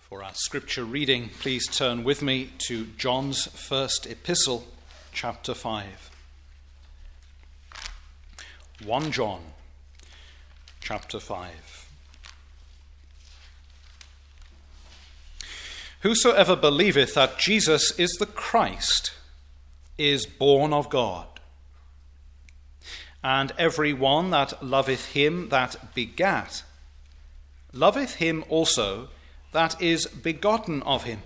For our scripture reading, please turn with me to John's first epistle, chapter 5. 1 John, chapter 5. Whosoever believeth that Jesus is the Christ is born of God. And every one that loveth him that begat, loveth him also that is begotten of him.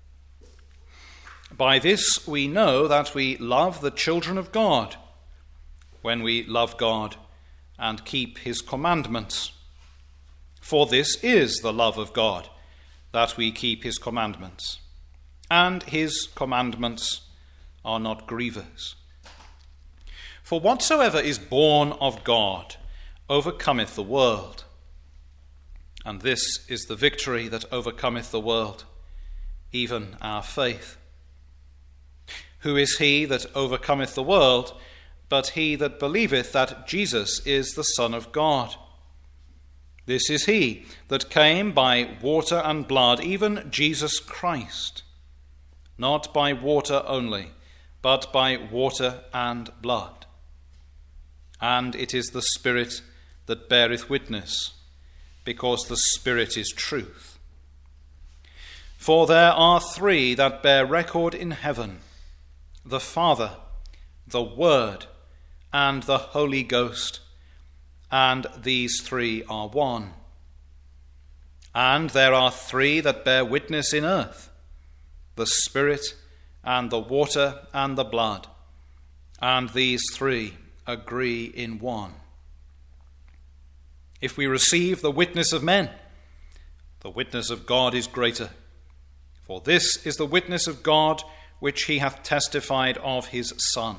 By this we know that we love the children of God, when we love God and keep his commandments. For this is the love of God, that we keep his commandments, and his commandments are not grievous. For whatsoever is born of God overcometh the world. And this is the victory that overcometh the world, even our faith. Who is he that overcometh the world, but he that believeth that Jesus is the Son of God? This is he that came by water and blood, even Jesus Christ, not by water only, but by water and blood. And it is the Spirit that beareth witness, because the Spirit is truth. For there are three that bear record in heaven, the Father, the Word, and the Holy Ghost, and these three are one. And there are three that bear witness in earth, the Spirit, and the water, and the blood, and these three agree in one. If we receive the witness of men, the witness of God is greater. For this is the witness of God which he hath testified of his Son.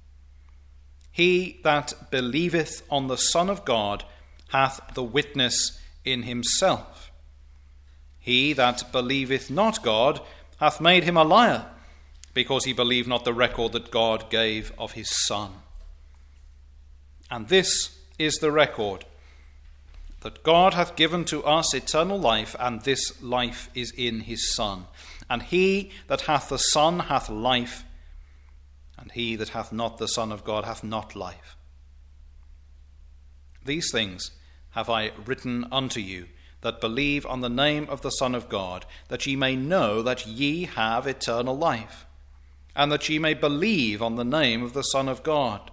He that believeth on the Son of God hath the witness in himself. He that believeth not God hath made him a liar, because he believed not the record that God gave of his Son. And this is the record, that God hath given to us eternal life, and this life is in his Son. And he that hath the Son hath life, and he that hath not the Son of God hath not life. These things have I written unto you, that believe on the name of the Son of God, that ye may know that ye have eternal life, and that ye may believe on the name of the Son of God.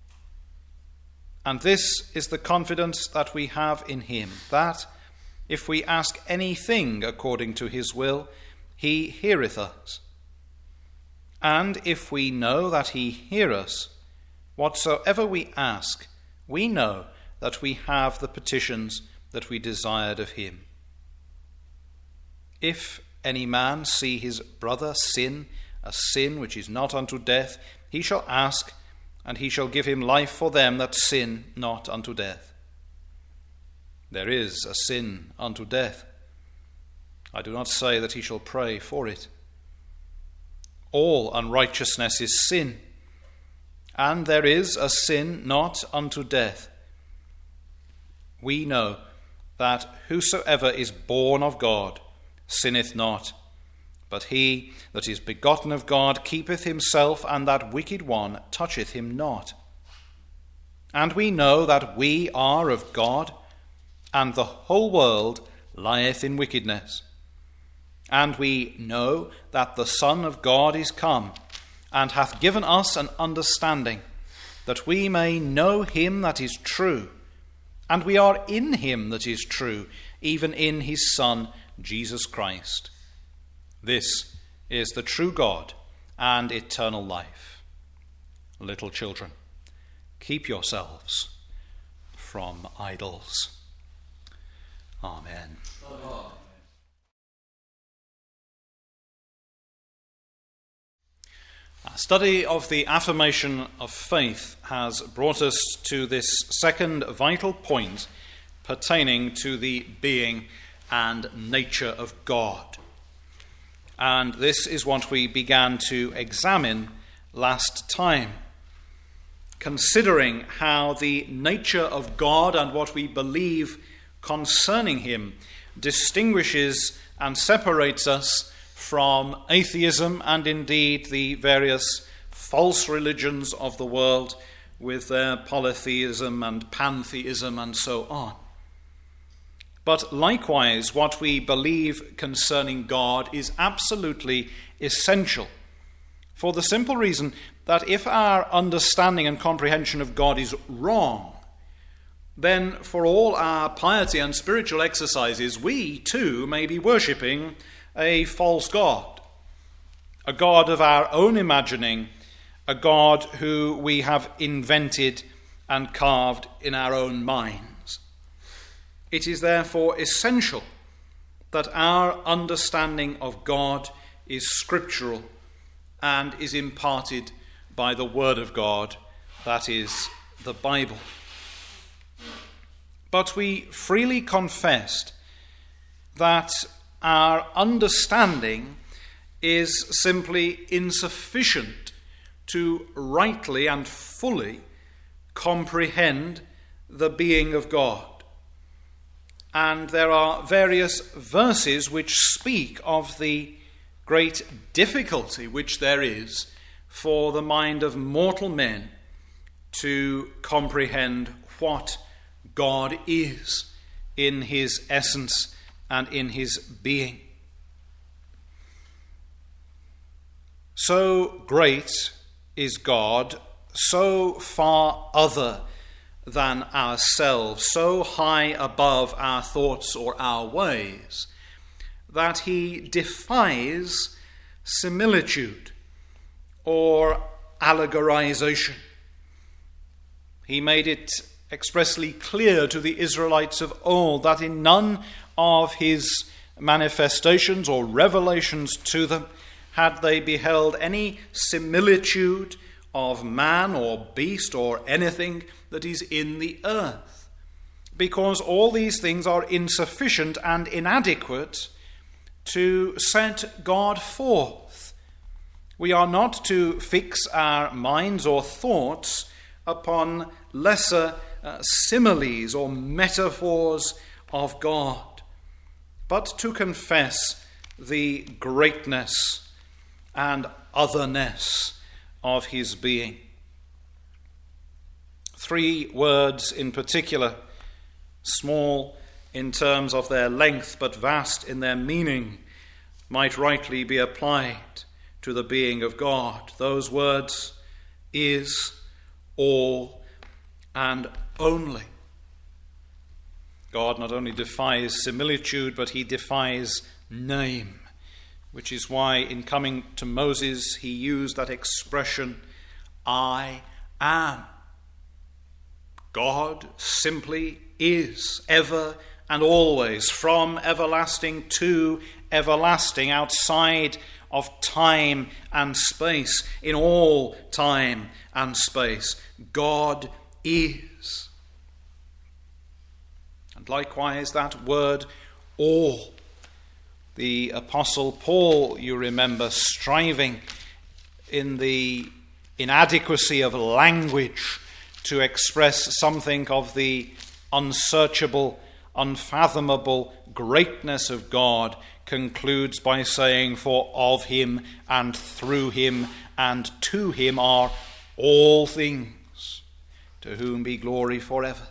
And this is the confidence that we have in him, that if we ask anything according to his will, he heareth us. And if we know that he hear us, whatsoever we ask, we know that we have the petitions that we desired of him. If any man see his brother sin, a sin which is not unto death, he shall ask, and he shall give him life for them that sin not unto death. There is a sin unto death. I do not say that he shall pray for it. All unrighteousness is sin, and there is a sin not unto death. We know that whosoever is born of God sinneth not, but he that is begotten of God keepeth himself, and that wicked one toucheth him not. And we know that we are of God, and the whole world lieth in wickedness. And we know that the Son of God is come, and hath given us an understanding, that we may know him that is true. And we are in him that is true, even in his Son, Jesus Christ. This is the true God and eternal life. Little children, keep yourselves from idols. Amen. Amen. Our study of the affirmation of faith has brought us to this second vital point pertaining to the being and nature of God. And this is what we began to examine last time, considering how the nature of God and what we believe concerning him distinguishes and separates us from atheism and indeed the various false religions of the world with their polytheism and pantheism and so on. But likewise, what we believe concerning God is absolutely essential, for the simple reason that if our understanding and comprehension of God is wrong, then for all our piety and spiritual exercises, we too may be worshipping a false God, a God of our own imagining, a God who we have invented and carved in our own minds. It is therefore essential that our understanding of God is scriptural and is imparted by the Word of God, that is, the Bible. But we freely confessed that our understanding is simply insufficient to rightly and fully comprehend the being of God. And there are various verses which speak of the great difficulty which there is for the mind of mortal men to comprehend what God is in his essence and in his being. So great is God, so far other than ourselves, so high above our thoughts or our ways, that he defies similitude or allegorization. He made it expressly clear to the Israelites of old that in none of his manifestations or revelations to them had they beheld any similitude of man or beast or anything that is in the earth, because all these things are insufficient and inadequate to set God forth. We are not to fix our minds or thoughts upon lesser similes or metaphors of God, but to confess the greatness and otherness of his being. 3 words in particular, small in terms of their length but vast in their meaning, might rightly be applied to the being of God. Those words, is, all, and only. God not only defies similitude, but he defies name, which is why in coming to Moses he used that expression, I am. God simply is, ever and always, from everlasting to everlasting, outside of time and space, in all time and space. God is. And likewise that word, all. The Apostle Paul, you remember, striving in the inadequacy of language to express something of the unsearchable, unfathomable greatness of God, concludes by saying, for of him and through him and to him are all things, to whom be glory forever.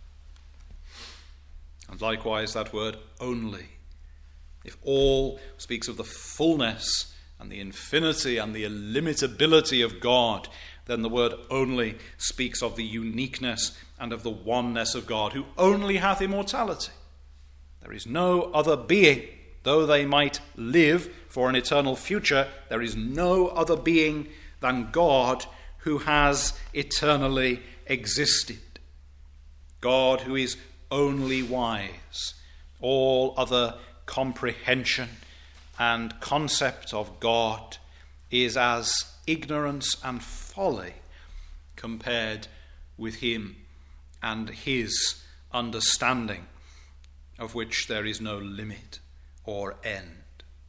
And likewise that word only. If all speaks of the fullness and the infinity and the illimitability of God, then the word only speaks of the uniqueness and of the oneness of God, who only hath immortality. There is no other being, though they might live for an eternal future, there is no other being than God who has eternally existed. God who is only wise. All other comprehension and concept of God is as ignorance and folly compared with him and his understanding, of which there is no limit or end.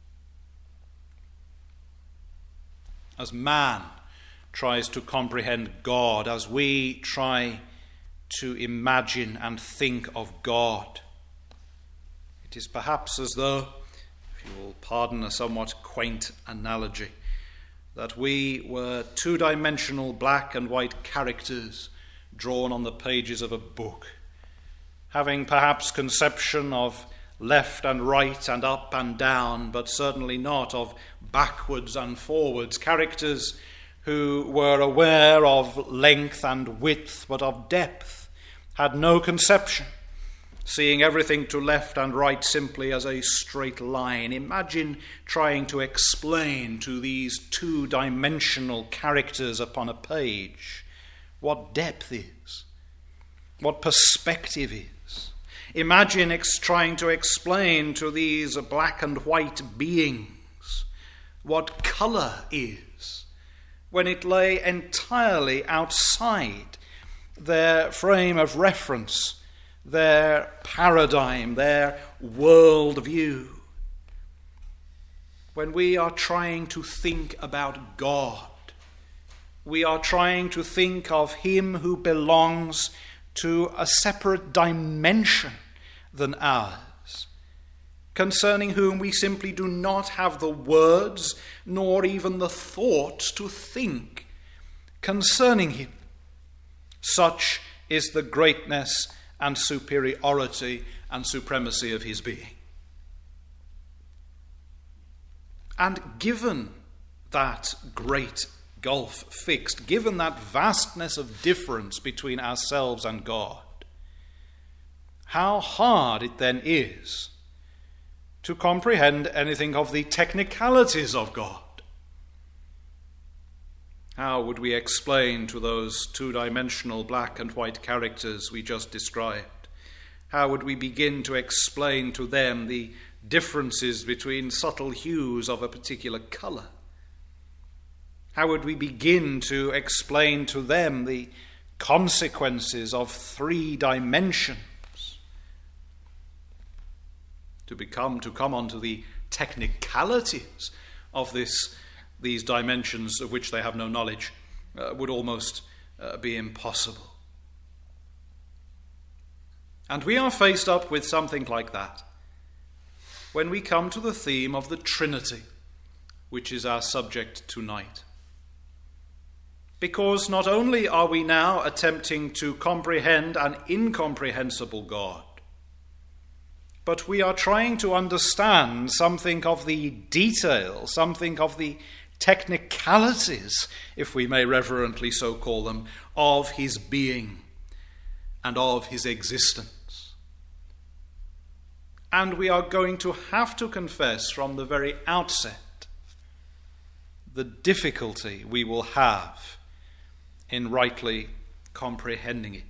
As man tries to comprehend God, as we try to imagine and think of God, it is perhaps as though, if pardon a somewhat quaint analogy, that we were two-dimensional black and white characters drawn on the pages of a book, having perhaps conception of left and right and up and down, but certainly not of backwards and forwards, characters who were aware of length and width, but of depth, had no conception, seeing everything to left and right simply as a straight line. Imagine trying to explain to these two-dimensional characters upon a page what depth is, what perspective is. Imagine trying to explain to these black and white beings what colour is, when it lay entirely outside their frame of reference, their paradigm, their worldview. When we are trying to think about God, we are trying to think of him who belongs to a separate dimension than ours, concerning whom we simply do not have the words nor even the thought to think concerning him. Such is the greatness and superiority and supremacy of his being. And given that great gulf fixed, given that vastness of difference between ourselves and God, how hard it then is to comprehend anything of the technicalities of God. How would we explain to those two-dimensional black and white characters we just described? How would we begin to explain to them the differences between subtle hues of a particular colour? How would we begin to explain to them the consequences of 3 dimensions? To come onto the technicalities of these dimensions of which they have no knowledge would almost be impossible. And we are faced up with something like that when we come to the theme of the Trinity, which is our subject tonight. Because not only are we now attempting to comprehend an incomprehensible God, but we are trying to understand something of the detail, something of the technicalities, if we may reverently so call them, of his being and of his existence. And we are going to have to confess from the very outset the difficulty we will have in rightly comprehending it.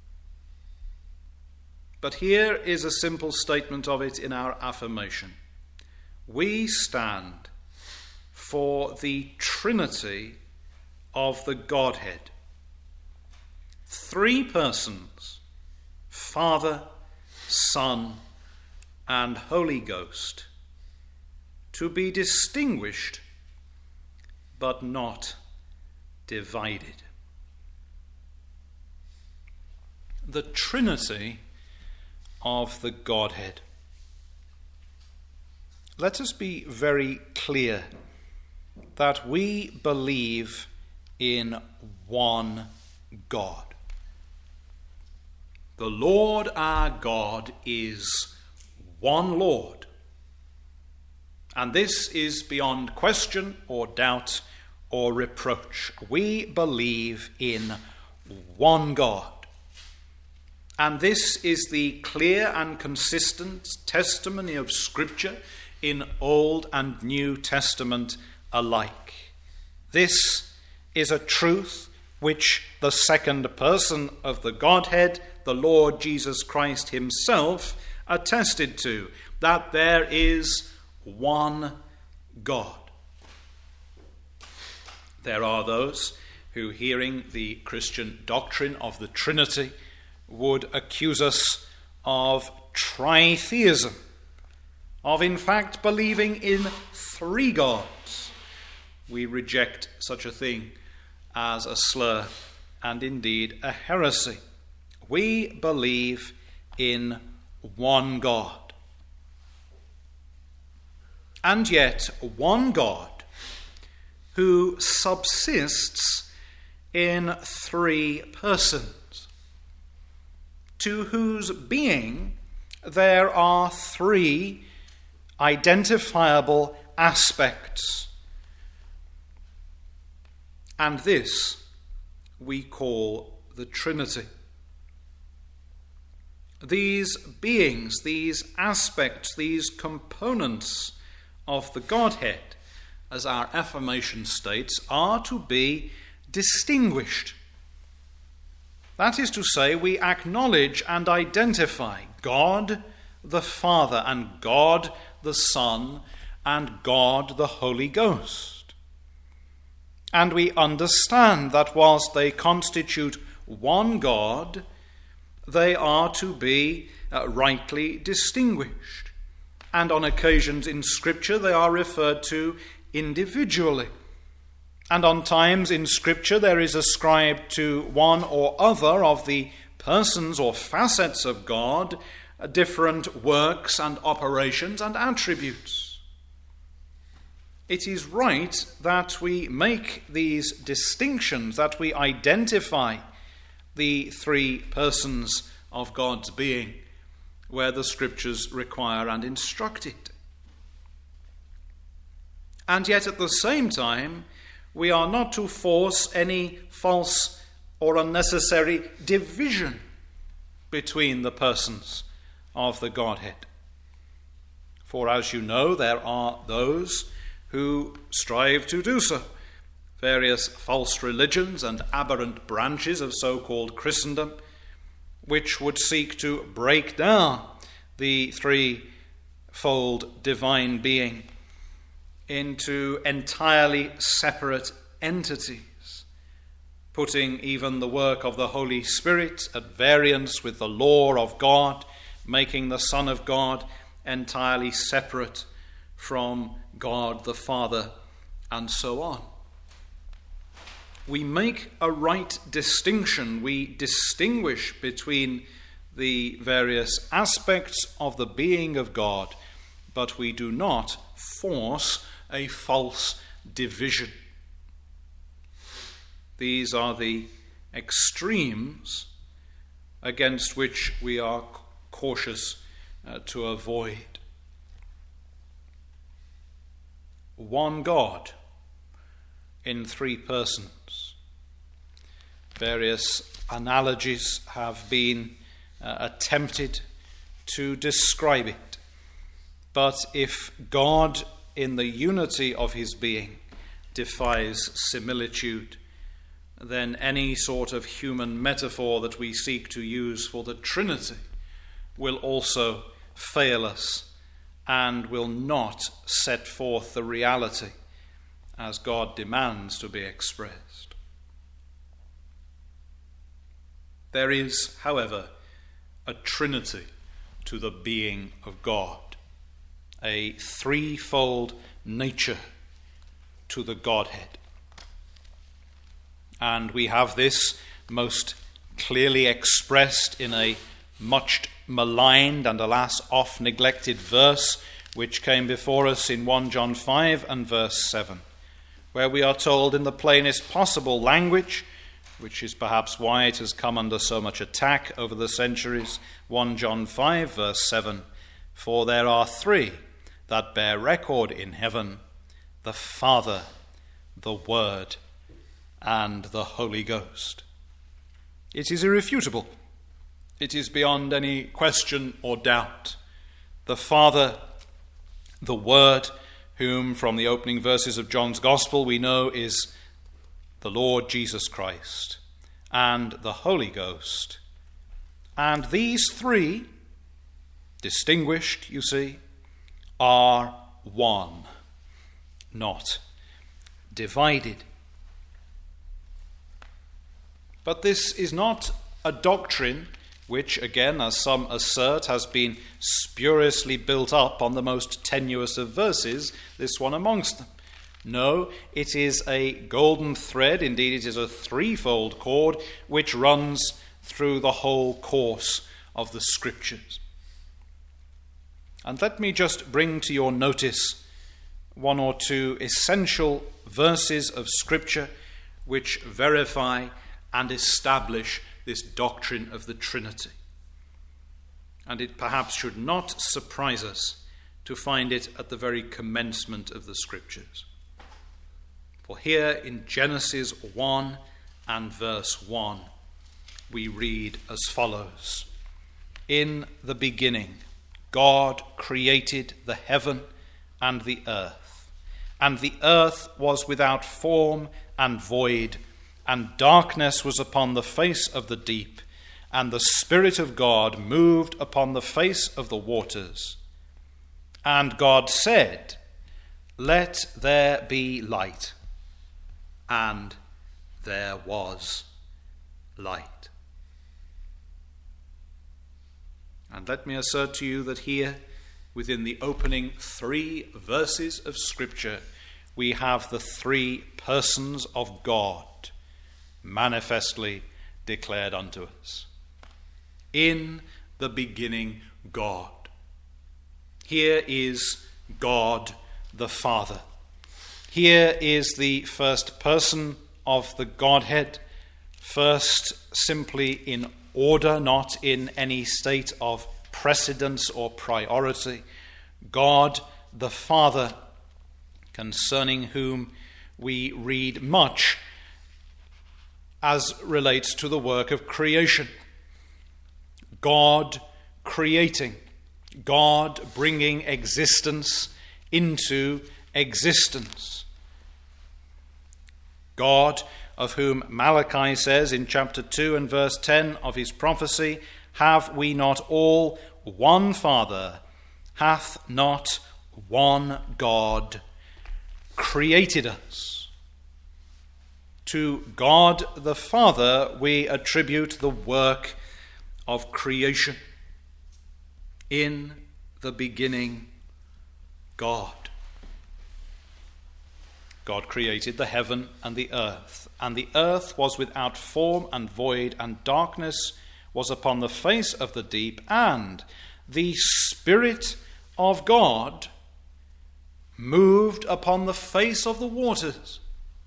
But here is a simple statement of it in our affirmation. We stand for the Trinity of the Godhead. 3 persons, Father, Son, and Holy Ghost, to be distinguished but not divided. The Trinity of the Godhead. Let us be very clear that we believe in one God. The Lord our God is one Lord. And this is beyond question or doubt or reproach. We believe in one God. And this is the clear and consistent testimony of Scripture in Old and New Testament alike. This is a truth which the second person of the Godhead, the Lord Jesus Christ himself, attested to, that there is one God. There are those who, hearing the Christian doctrine of the Trinity, would accuse us of tritheism, of in fact believing in 3 gods. We reject such a thing as a slur and indeed a heresy. We believe in one God. and yet one God who subsists in three persons, to whose being there are three identifiable aspects. And this we call the Trinity. These beings, these aspects, these components of the Godhead, as our affirmation states, are to be distinguished. That is to say, we acknowledge and identify God the Father and God the Son and God the Holy Ghost. And we understand that whilst they constitute one God, they are to be rightly distinguished. And on occasions in Scripture they are referred to individually. And on times in Scripture there is ascribed to one or other of the persons or facets of God different works and operations and attributes. It is right that we make these distinctions, that we identify the three persons of God's being where the Scriptures require and instruct it. And yet at the same time, we are not to force any false or unnecessary division between the persons of the Godhead. For as you know, there are those who strive to do so. Various false religions and aberrant branches of so-called Christendom, which would seek to break down the threefold divine being into entirely separate entities, putting even the work of the Holy Spirit at variance with the law of God, making the Son of God entirely separate from God the Father, and so on. We make a right distinction. We distinguish between the various aspects of the being of God, but we do not force a false division. These are the extremes against which we are cautious to avoid. One God in three persons. Various analogies have been attempted to describe it. But if God in the unity of his being defies similitude, then any sort of human metaphor that we seek to use for the Trinity will also fail us and will not set forth the reality as God demands to be expressed. There is, however, a Trinity to the being of God, a threefold nature to the Godhead. And we have this most clearly expressed in a much maligned and alas oft neglected verse which came before us in 1 John 5 and verse 7, where we are told in the plainest possible language, which is perhaps why it has come under so much attack over the centuries, 1 John 5 verse 7, "For there are three that bear record in heaven, the Father, the Word, and the Holy Ghost." It is irrefutable. It is beyond any question or doubt. The Father, the Word, whom from the opening verses of John's Gospel we know is the Lord Jesus Christ, and the Holy Ghost. And these three, distinguished, you see, are one, not divided. But this is not a doctrine which, again, as some assert, has been spuriously built up on the most tenuous of verses, this one amongst them. No, it is a golden thread, indeed it is a threefold cord, which runs through the whole course of the Scriptures. And let me just bring to your notice one or two essential verses of Scripture which verify and establish this doctrine of the Trinity. And it perhaps should not surprise us to find it at the very commencement of the Scriptures. For here in Genesis 1 and verse 1, we read as follows: "In the beginning, God created the heaven and the earth was without form and void, and darkness was upon the face of the deep, and the Spirit of God moved upon the face of the waters. And God said, 'Let there be light.' And there was light." And let me assert to you that here, within the opening 3 verses of Scripture, we have the 3 persons of God manifestly declared unto us. In the beginning, God. Here is God the Father. Here is the first person of the Godhead, first simply in order, not in any state of precedence or priority. God the Father, concerning whom we read much as relates to the work of creation. God creating, God bringing existence into existence. God, of whom Malachi says in chapter 2 and verse 10 of his prophecy, "Have we not all one Father? Hath not one God created us?" To God the Father we attribute the work of creation. In the beginning, God. God created the heaven and the earth was without form and void, and darkness was upon the face of the deep, and the Spirit of God moved upon the face of the waters.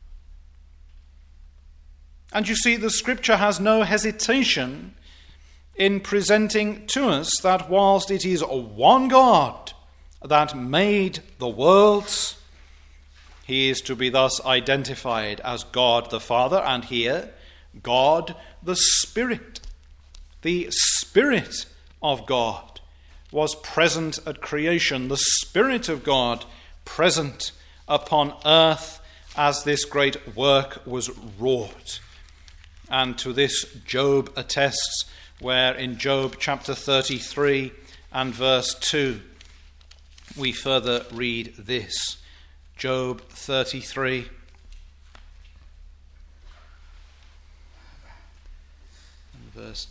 And you see, the Scripture has no hesitation in presenting to us that whilst it is one God that made the worlds, he is to be thus identified as God the Father, and here, God the Spirit. The Spirit of God was present at creation, the Spirit of God present upon earth as this great work was wrought. And to this Job attests, where in Job chapter 33 and verse 2, we further read this. Job 33, verse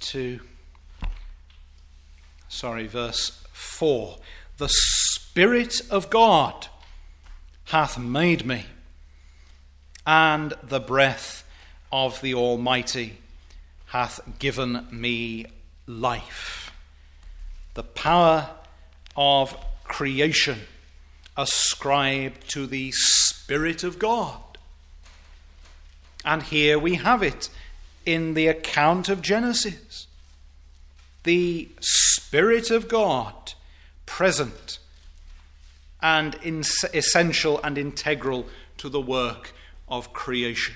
4. "The Spirit of God hath made me, and the breath of the Almighty hath given me life." The power of creation ascribed to the Spirit of God. And here we have it in the account of Genesis. The Spirit of God present and essential and integral to the work of creation.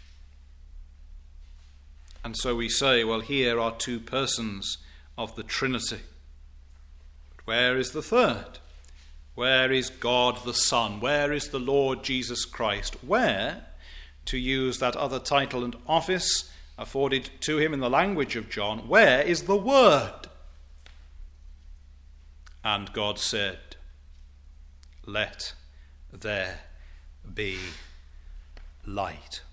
And so we say, well, here are 2 persons of the Trinity. But where is the third? Where is God the Son? Where is the Lord Jesus Christ? Where, to use that other title and office afforded to him in the language of John, where is the Word? And God said, "Let there be light."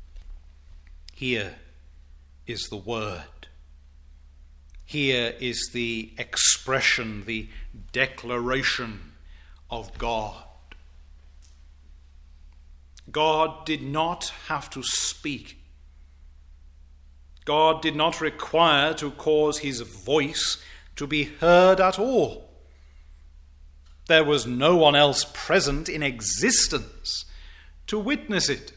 Here is the Word. Here is the expression, the declaration of God. God did not have to speak. God did not require to cause his voice to be heard at all. There was no one else present in existence to witness it.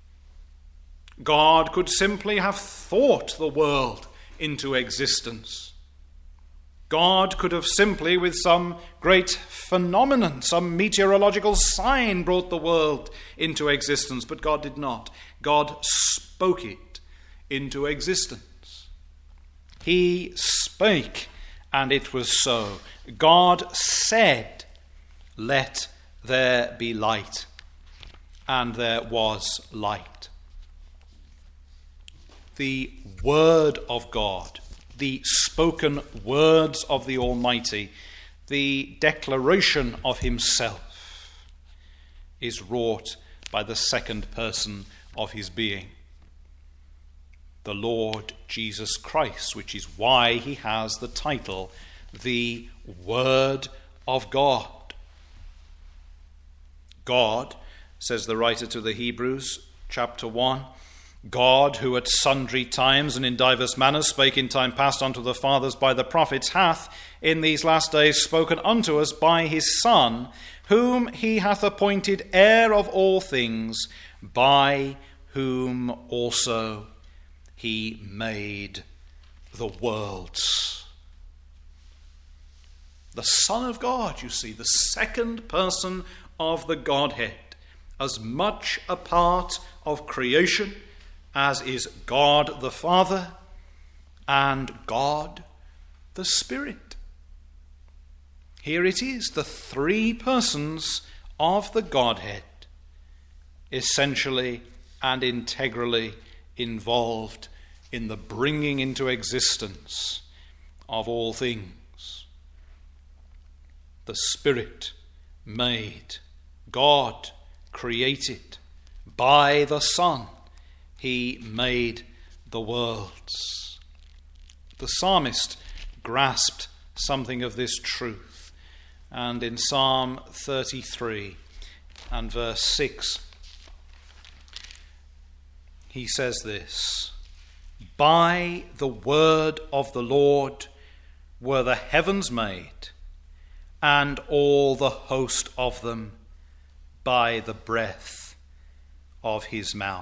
God could simply have thought the world into existence. God could have simply, with some great phenomenon, some meteorological sign, brought the world into existence, but God did not. God spoke it into existence. He spake, and it was so. God said, "Let there be light," and there was light. The Word of God, the spoken words of the Almighty, the declaration of himself, is wrought by the second person of his being, the Lord Jesus Christ, which is why he has the title, the Word of God. God, says the writer to the Hebrews, chapter 1, God, who at sundry times and in divers manners spake in time past unto the fathers by the prophets, hath in these last days spoken unto us by his Son, whom he hath appointed heir of all things, by whom also he made the worlds. The Son of God, you see, the second person of the Godhead, as much a part of creation as is God the Father and God the Spirit. Here it is, the three persons of the Godhead, essentially and integrally involved in the bringing into existence of all things. The Spirit made, God created, by the Son he made the worlds. The psalmist grasped something of this truth, and in Psalm 33 and verse 6, he says this: "By the word of the Lord were the heavens made, and all the host of them by the breath of his mouth."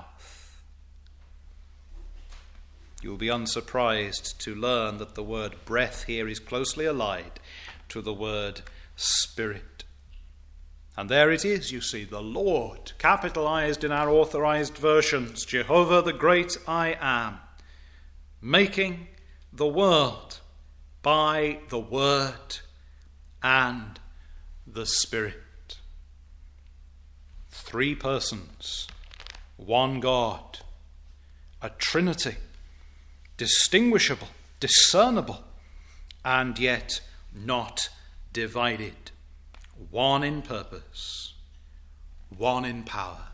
You will be unsurprised to learn that the word breath here is closely allied to the word spirit. And there it is, you see, the Lord, capitalized in our authorized versions, Jehovah the great I am, making the world by the word and the Spirit. Three persons, one God, a Trinity, distinguishable, discernible, and yet not divided. One in purpose, one in power.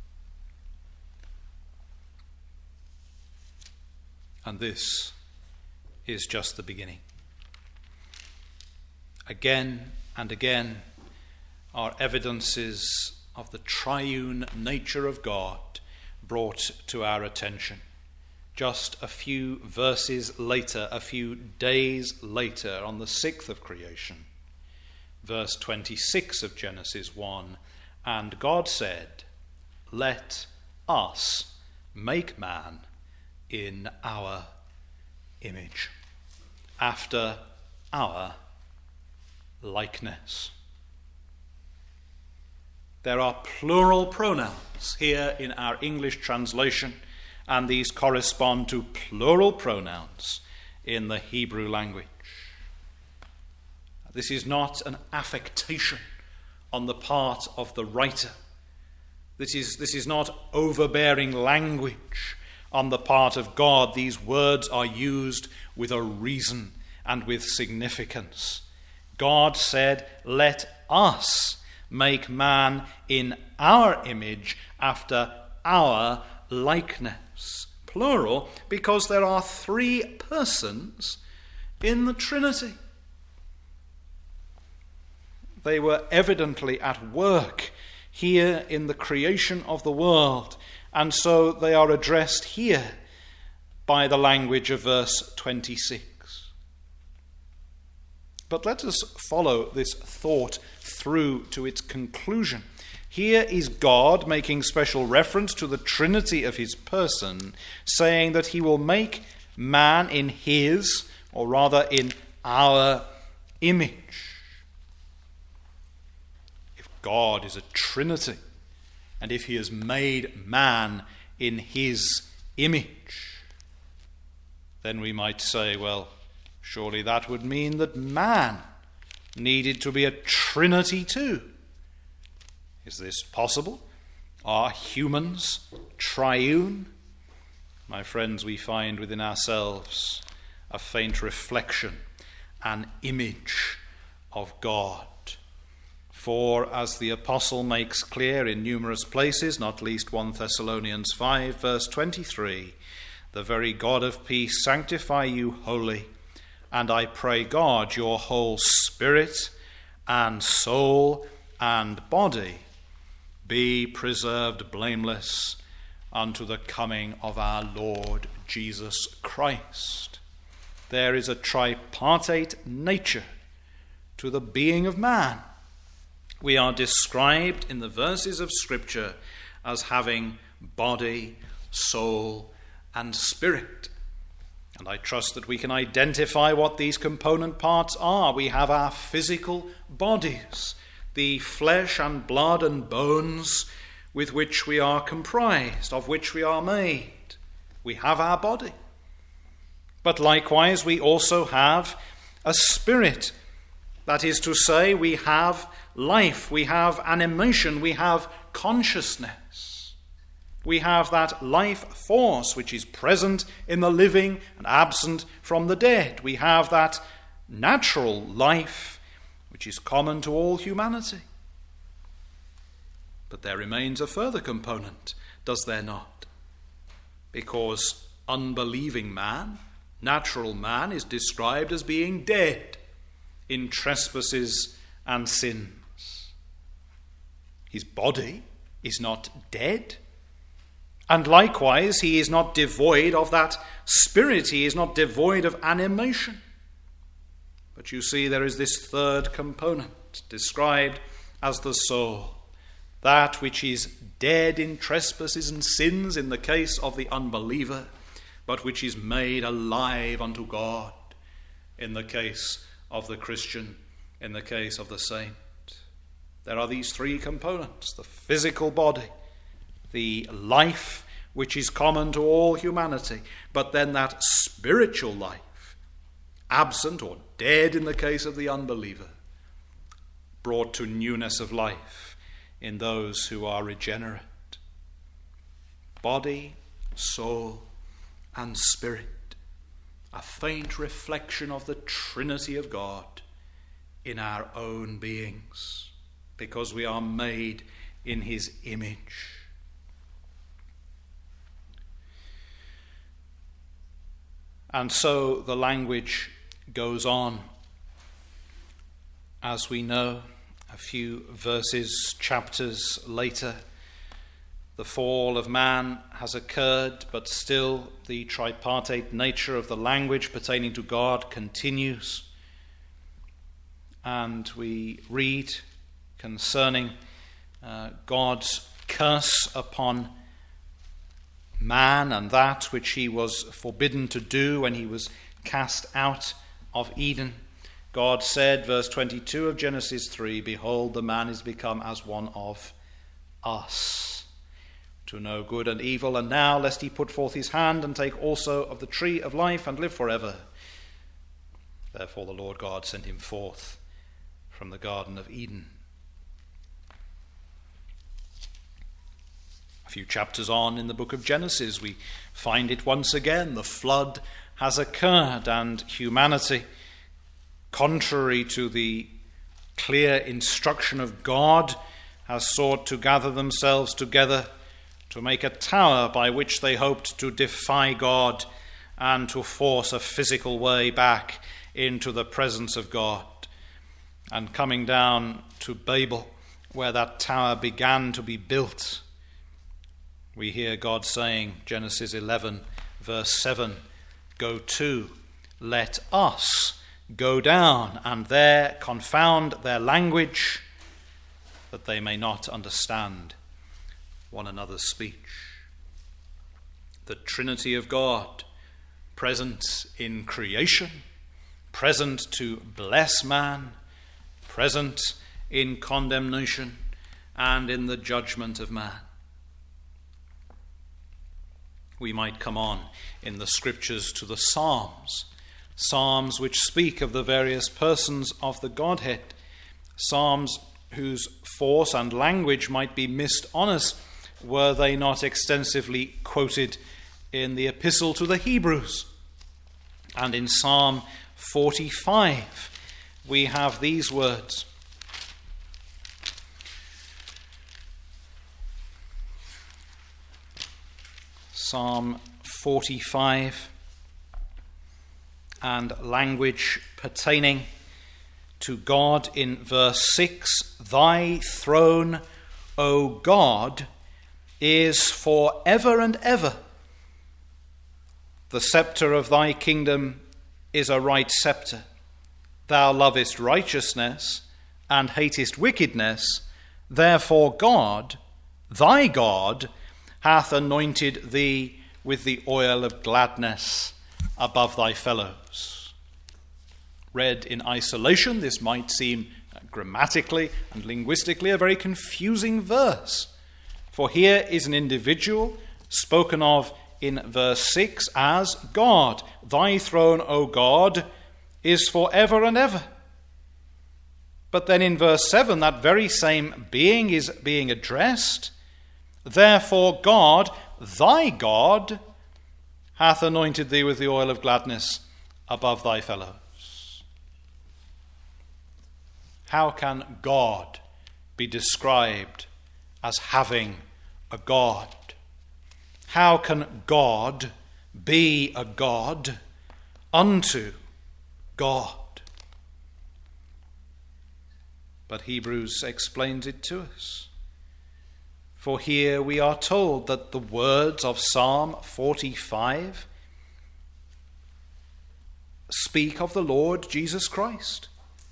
And this is just the beginning. Again and again are evidences of the triune nature of God brought to our attention. Just a few verses later, a few days later, on the 6th of creation, verse 26 of Genesis 1, "And God said, Let us make man in our image, after our likeness." There are plural pronouns here in our English translation, and these correspond to plural pronouns in the Hebrew language. This is not an affectation on the part of the writer. This is not overbearing language on the part of God. These words are used with a reason and with significance. God said, "Let us make man in our image, after our likeness." Plural, because there are three persons in the Trinity. They were evidently at work here in the creation of the world, and so they are addressed here by the language of verse 26. But let us follow this thought through to its conclusion. Here is God making special reference to the Trinity of his person, saying that he will make man in his, or rather in our, image. If God is a Trinity, and if he has made man in his image, then we might say, well, surely that would mean that man needed to be a Trinity too. Is this possible? Are humans triune? My friends, we find within ourselves a faint reflection, an image of God. For, as the apostle makes clear in numerous places, not least 1 Thessalonians 5, verse 23, the very God of peace sanctify you wholly, and I pray God your whole spirit and soul and body be preserved blameless unto the coming of our Lord Jesus Christ. There is a tripartite nature to the being of man. We are described in the verses of Scripture as having body, soul, and spirit. And I trust that we can identify what these component parts are. We have our physical bodies, the flesh and blood and bones with which we are comprised, of which we are made. We have our body. But likewise, we also have a spirit. That is to say, we have life, we have animation, we have consciousness. We have that life force which is present in the living and absent from the dead. We have that natural life which is common to all humanity. But there remains a further component, does there not? Because unbelieving man, natural man, is described as being dead in trespasses and sins. His body is not dead. And likewise, he is not devoid of that spirit. He is not devoid of animation. But you see, there is this third component described as the soul, that which is dead in trespasses and sins in the case of the unbeliever, but which is made alive unto God in the case of the Christian, in the case of the saint. There are these three components: the physical body, the life which is common to all humanity, but then that spiritual life, absent or dead in the case of the unbeliever, brought to newness of life in those who are regenerate. Body, soul, and spirit, a faint reflection of the Trinity of God in our own beings, because we are made in his image. And so the language goes on. As we know, a few verses, chapters later, the fall of man has occurred, but still the tripartite nature of the language pertaining to God continues. And we read concerning God's curse upon man and that which he was forbidden to do when he was cast out of Eden. God said, verse 22 of Genesis 3, "Behold, the man is become as one of us, to know good and evil. And now, lest he put forth his hand and take also of the tree of life and live forever. Therefore the Lord God sent him forth from the Garden of Eden." A few chapters on in the book of Genesis, we find it once again. The flood has occurred, and humanity, contrary to the clear instruction of God, has sought to gather themselves together to make a tower by which they hoped to defy God and to force a physical way back into the presence of God. And coming down to Babel, where that tower began to be built, we hear God saying, Genesis 11, verse 7, "Go to, let us go down, and there confound their language, that they may not understand one another's speech. The Trinity of God, present in creation, present to bless man, present in condemnation and in the judgment of man. We might come on in the Scriptures to the Psalms, Psalms which speak of the various persons of the Godhead, Psalms whose force and language might be missed on us were they not extensively quoted in the Epistle to the Hebrews. And in Psalm 45 we have these words: Psalm 45, and language pertaining to God in verse 6, "Thy throne, O God, is for ever and ever. The scepter of thy kingdom is a right scepter. Thou lovest righteousness and hatest wickedness. Therefore God, thy God, hath anointed thee with the oil of gladness above thy fellows." Read in isolation, this might seem grammatically and linguistically a very confusing verse. For here is an individual spoken of in verse 6 as God. Thy throne, O God, is for ever and ever. But then in verse 7, that very same being is being addressed. Therefore God, thy God, hath anointed thee with the oil of gladness above thy fellows. How can God be described as having a God? How can God be a God unto God? But Hebrews explains it to us. For here we are told that the words of Psalm 45 speak of the Lord Jesus Christ.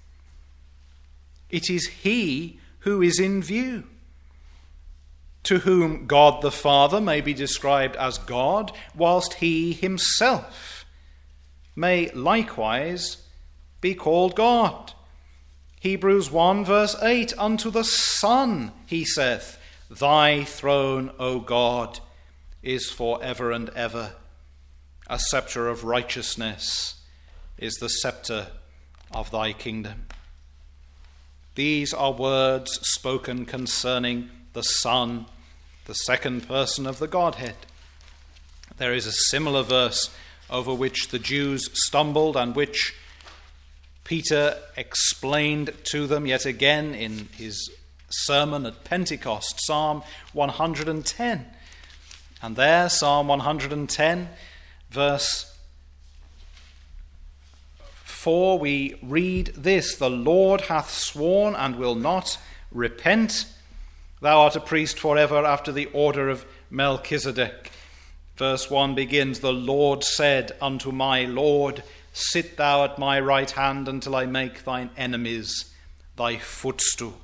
It is he who is in view, to whom God the Father may be described as God, whilst he himself may likewise be called God. Hebrews 1 verse 8, "Unto the Son he saith, Thy throne, O God, is for ever and ever. A scepter of righteousness is the scepter of thy kingdom." These are words spoken concerning the Son, the second person of the Godhead. There is a similar verse over which the Jews stumbled and which Peter explained to them yet again in his sermon at Pentecost, Psalm 110. And there, Psalm 110, verse 4, we read this: "The Lord hath sworn and will not repent. Thou art a priest forever after the order of Melchizedek." Verse 1 begins, "The Lord said unto my Lord, Sit thou at my right hand until I make thine enemies thy footstool."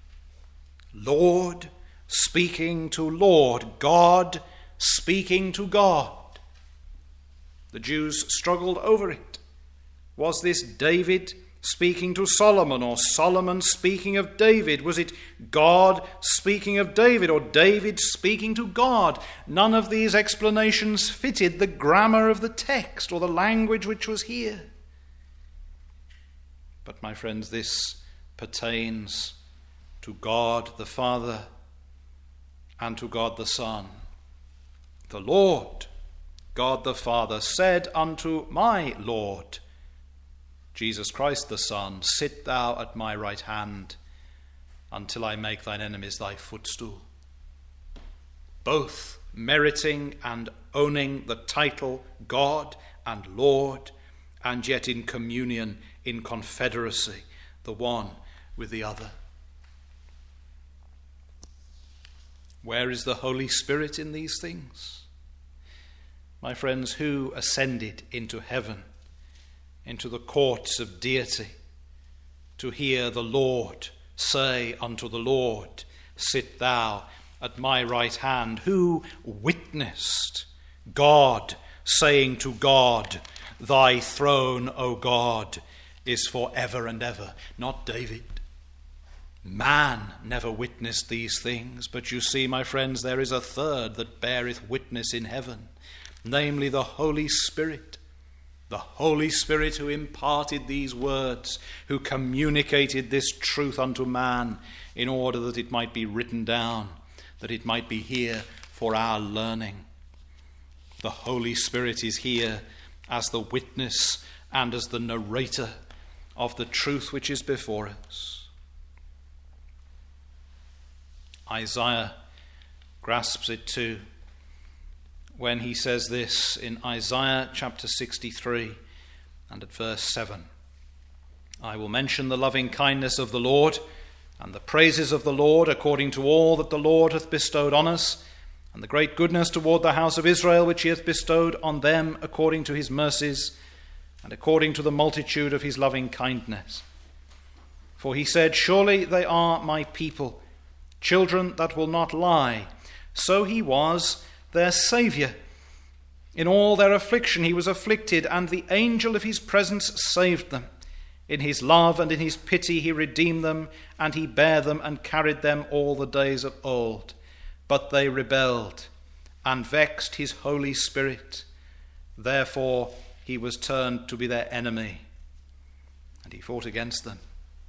Lord speaking to Lord, God speaking to God. The Jews struggled over it. Was this David speaking to Solomon, or Solomon speaking of David? Was it God speaking of David, or David speaking to God? None of these explanations fitted the grammar of the text or the language which was here. But my friends, this pertains to God the Father and to God the Son. The Lord, God the Father, said unto my Lord, Jesus Christ the Son, Sit thou at my right hand until I make thine enemies thy footstool. Both meriting and owning the title God and Lord, and yet in communion, in confederacy, the one with the other. Where is the Holy Spirit in these things? My friends, who ascended into heaven, into the courts of deity, to hear the Lord say unto the Lord, sit thou at my right hand? Who witnessed God saying to God, thy throne, O God, is for ever and ever? Not David. Man never witnessed these things, but you see, my friends, there is a third that beareth witness in heaven, namely the Holy Spirit. The Holy Spirit who imparted these words, who communicated this truth unto man in order that it might be written down, that it might be here for our learning. The Holy Spirit is here as the witness and as the narrator of the truth which is before us. Isaiah grasps it too when he says this in Isaiah chapter 63 and at verse 7. I will mention the loving kindness of the Lord and the praises of the Lord according to all that the Lord hath bestowed on us, and the great goodness toward the house of Israel which he hath bestowed on them according to his mercies and according to the multitude of his loving kindness. For he said, surely they are my people, children that will not lie. So he was their Saviour. In all their affliction he was afflicted, and the angel of his presence saved them. In his love and in his pity he redeemed them, and he bare them and carried them all the days of old. But they rebelled and vexed his Holy Spirit. Therefore he was turned to be their enemy, and he fought against them.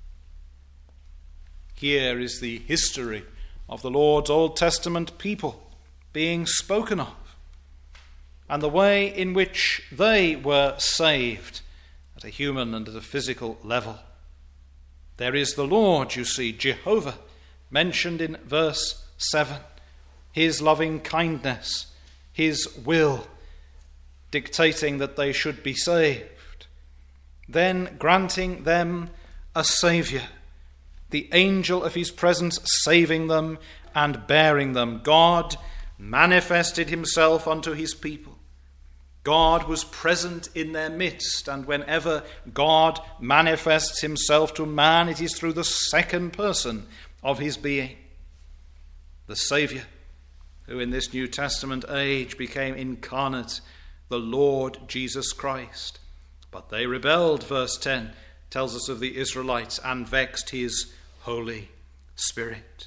Here is the history of the Lord's Old Testament people being spoken of, and the way in which they were saved at a human and at a physical level. There is the Lord, you see, Jehovah, mentioned in verse 7, his loving kindness, his will, dictating that they should be saved, then granting them a Saviour, the angel of his presence saving them and bearing them. God manifested himself unto his people. God was present in their midst, and whenever God manifests himself to man, it is through the second person of his being, the Saviour, who in this New Testament age became incarnate, the Lord Jesus Christ. But they rebelled, verse 10 tells us of the Israelites, and vexed his Holy Spirit.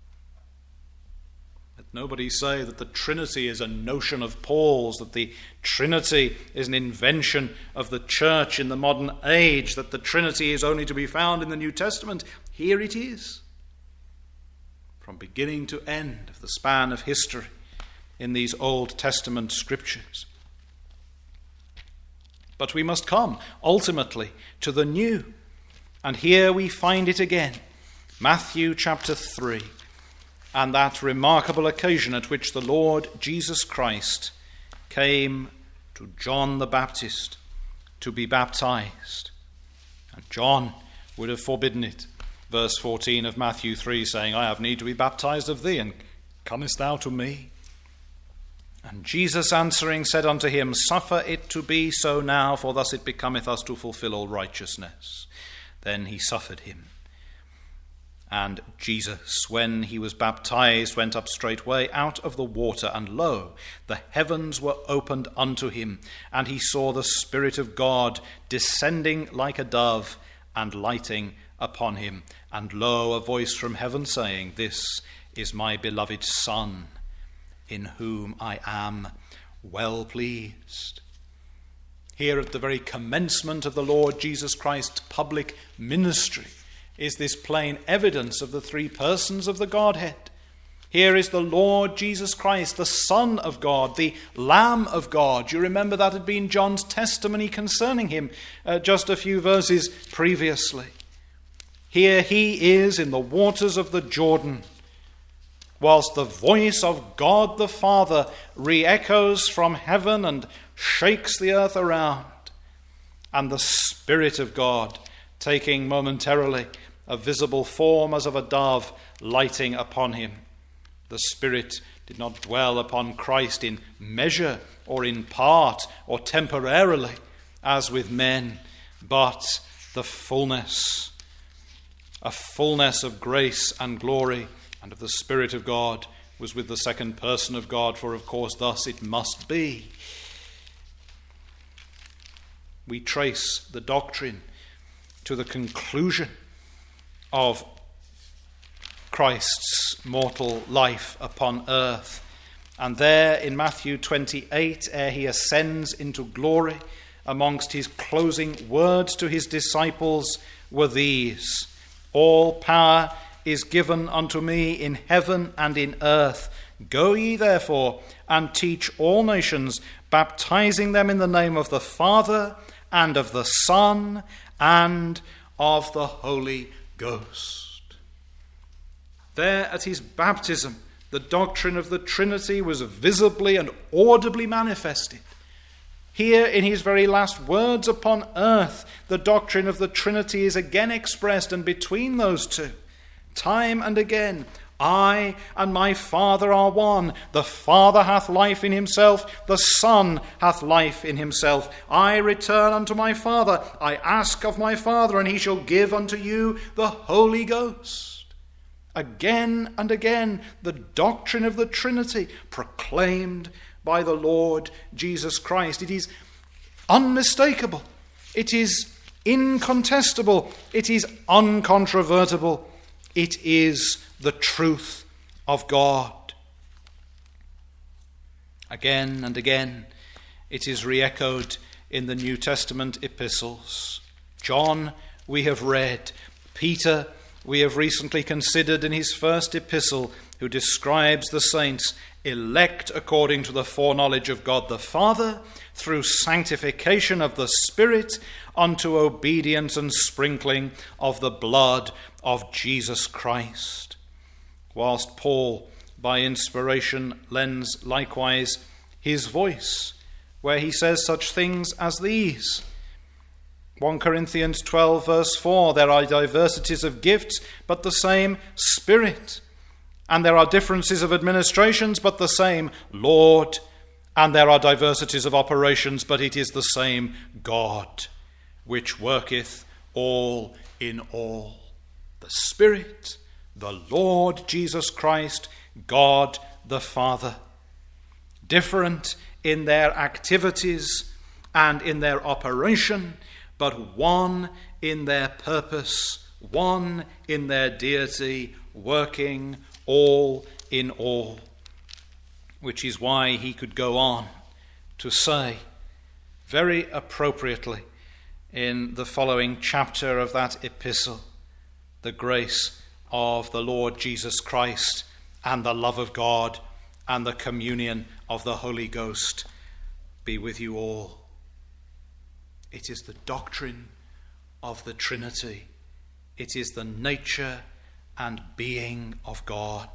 Let nobody say that the Trinity is a notion of Paul's, that the Trinity is an invention of the church in the modern age, that the Trinity is only to be found in the New Testament. Here it is, from beginning to end of the span of history in these Old Testament scriptures. But we must come ultimately to the new, and here we find it again. Matthew chapter 3, and that remarkable occasion at which the Lord Jesus Christ came to John the Baptist to be baptized. And John would have forbidden it. Verse 14 of Matthew 3 saying, I have need to be baptized of thee, and comest thou to me? And Jesus answering said unto him, suffer it to be so now, for thus it becometh us to fulfill all righteousness. Then he suffered him. And Jesus, when he was baptized, went up straightway out of the water, and lo, the heavens were opened unto him, and he saw the Spirit of God descending like a dove and lighting upon him. And lo, a voice from heaven saying, this is my beloved Son, in whom I am well pleased. Here at the very commencement of the Lord Jesus Christ's public ministry is this plain evidence of the three persons of the Godhead. Here is the Lord Jesus Christ, the Son of God, the Lamb of God. You remember that had been John's testimony concerning him just a few verses previously. Here he is in the waters of the Jordan, whilst the voice of God the Father re-echoes from heaven and shakes the earth around, and the Spirit of God taking momentarily a visible form as of a dove lighting upon him. The Spirit did not dwell upon Christ in measure or in part or temporarily as with men, but the fullness a fullness of grace and glory, and of the Spirit of God was with the second person of God, for of course thus it must be. We trace the doctrine to the conclusion of Christ's mortal life upon earth. And there in Matthew 28, ere he ascends into glory, amongst his closing words to his disciples were these: "All power is given unto me in heaven and in earth. Go ye therefore and teach all nations, baptizing them in the name of the Father and of the Son and of the Holy Ghost." There at his baptism, the doctrine of the Trinity was visibly and audibly manifested. Here in his very last words upon earth, the doctrine of the Trinity is again expressed, and between those two, time and again, "I and my Father are one. The Father hath life in himself, the Son hath life in himself. I return unto my Father. I ask of my Father, and he shall give unto you the Holy Ghost." Again and again, the doctrine of the Trinity proclaimed by the Lord Jesus Christ. It is unmistakable. It is incontestable. It is uncontrovertible. It is the truth of God. Again and again, it is re-echoed in the New Testament epistles. John, we have read. Peter, we have recently considered in his first epistle, who describes the saints elect according to the foreknowledge of God the Father, through sanctification of the Spirit, unto obedience and sprinkling of the blood of Jesus Christ. Whilst Paul, by inspiration, lends likewise his voice, where he says such things as these. 1 Corinthians 12 verse 4, "There are diversities of gifts, but the same Spirit. And there are differences of administrations, but the same Lord. And there are diversities of operations, but it is the same God, which worketh all in all." The Spirit, the Lord Jesus Christ, God the Father. Different in their activities and in their operation, but one in their purpose, one in their deity, working all in all. Which is why he could go on to say, very appropriately, in the following chapter of that epistle, "The grace of the Lord Jesus Christ and the love of God and the communion of the Holy Ghost be with you all." It is the doctrine of the Trinity. It is the nature and being of God.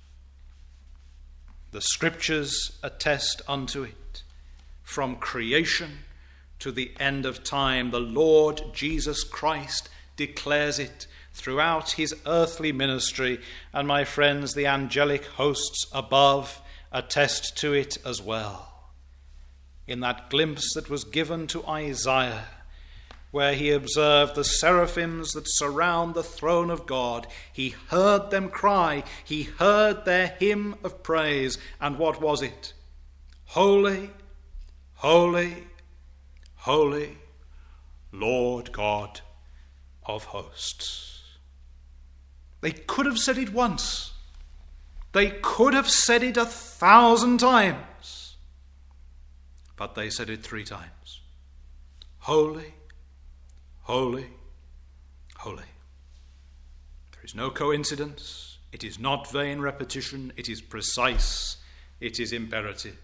The Scriptures attest unto it. From creation to the end of time, the Lord Jesus Christ declares it throughout his earthly ministry, and my friends, the angelic hosts above attest to it as well. In that glimpse that was given to Isaiah, where he observed the seraphims that surround the throne of God, he heard them cry, he heard their hymn of praise, and what was it? "Holy, holy, holy, Lord God of hosts." They could have said it once. They could have said it 1,000 times. But they said it 3 times. Holy, holy, holy. There is no coincidence. It is not vain repetition. It is precise. It is imperative.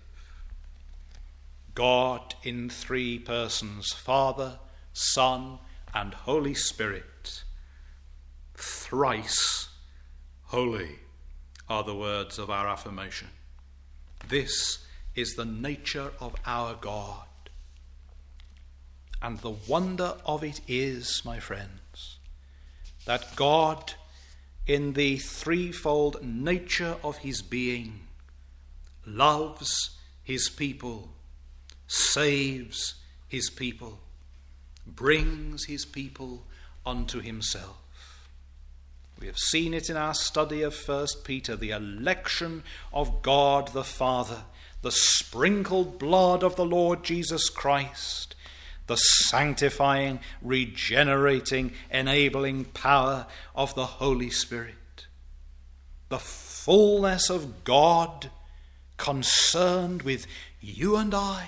God in 3 persons, Father, Son, and Holy Spirit. Thrice holy are the words of our affirmation. This is the nature of our God. And the wonder of it is, my friends, that God, in the threefold nature of his being, loves his people, saves his people, brings his people unto himself. We have seen it in our study of 1 Peter, the election of God the Father, the sprinkled blood of the Lord Jesus Christ, the sanctifying, regenerating, enabling power of the Holy Spirit, the fullness of God concerned with you and I.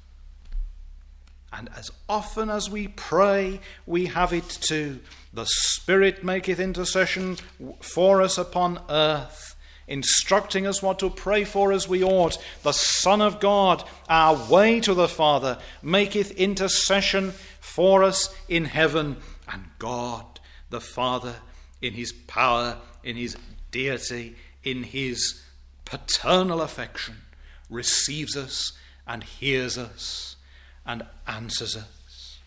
And as often as we pray, we have it too. The Spirit maketh intercession for us upon earth, instructing us what to pray for as we ought. The Son of God, our way to the Father, maketh intercession for us in heaven. And God, the Father, in his power, in his deity, in his paternal affection, receives us and hears us and answers us.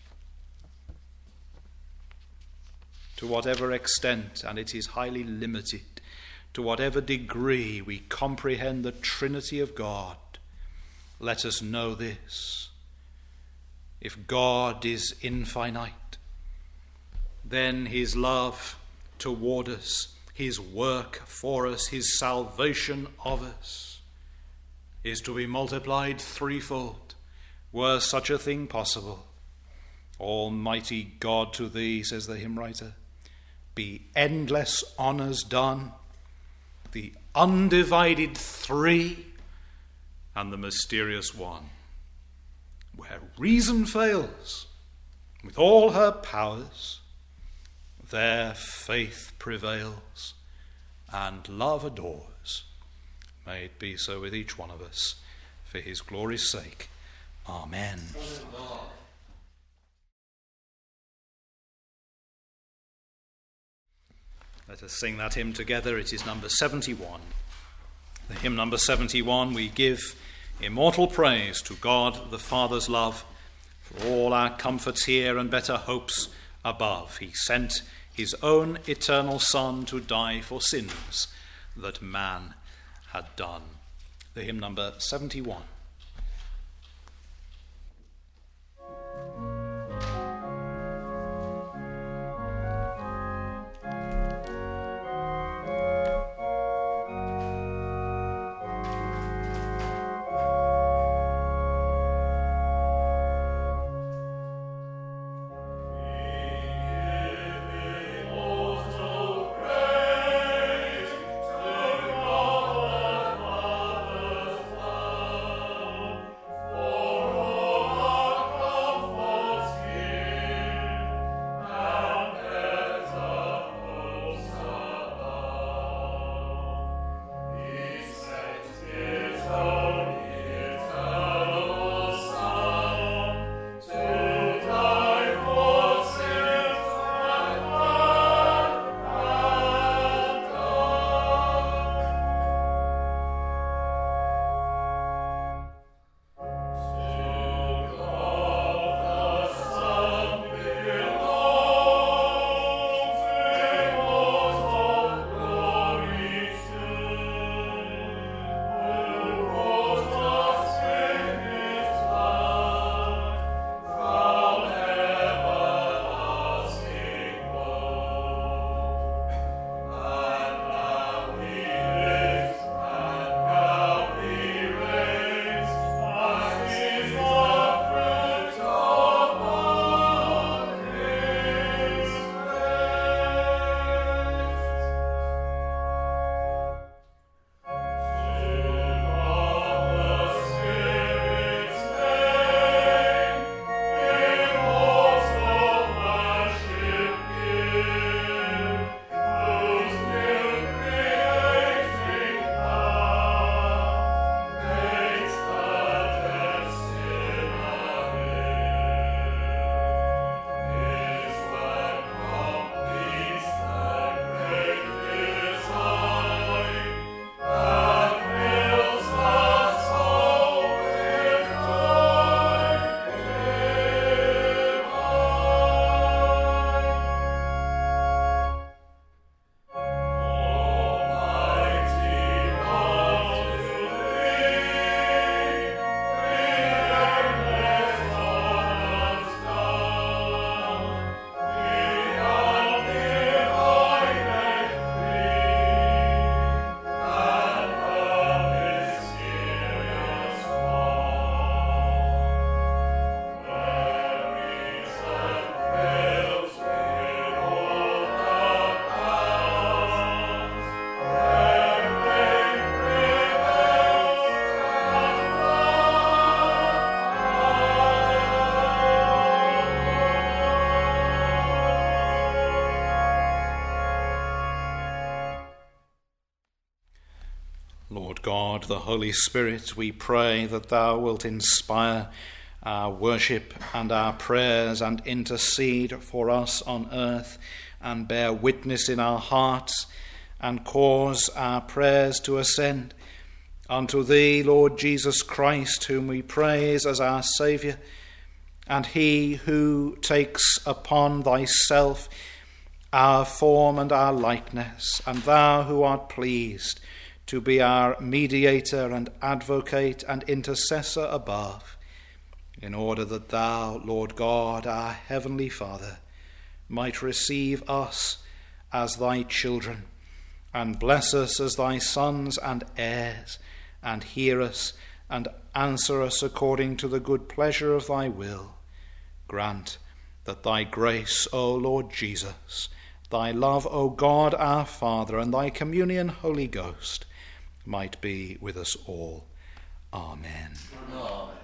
To whatever extent, and it is highly limited, to whatever degree we comprehend the Trinity of God, let us know this: if God is infinite, then his love toward us, his work for us, his salvation of us, is to be multiplied threefold, were such a thing possible. Almighty God, to thee, says the hymn writer, be endless honours done, the undivided three, and the mysterious one. Where reason fails, with all her powers, there faith prevails, and love adores. May it be so with each one of us, for his glory's sake. Amen. Let us sing that hymn together. It is number 71. The hymn number 71, we give immortal praise to God the Father's love for all our comforts here and better hopes above. He sent his own eternal Son to die for sins that man had done. The hymn number 71. Lord God, the Holy Spirit, we pray that thou wilt inspire our worship and our prayers and intercede for us on earth and bear witness in our hearts and cause our prayers to ascend unto thee, Lord Jesus Christ, whom we praise as our Saviour, and he who takes upon thyself our form and our likeness, and thou who art pleased to be our mediator and advocate and intercessor above, in order that thou, Lord God, our heavenly Father, might receive us as thy children, and bless us as thy sons and heirs, and hear us and answer us according to the good pleasure of thy will. Grant that thy grace, O Lord Jesus, thy love, O God our Father, and thy communion, Holy Ghost, might be with us all. Amen. Amen.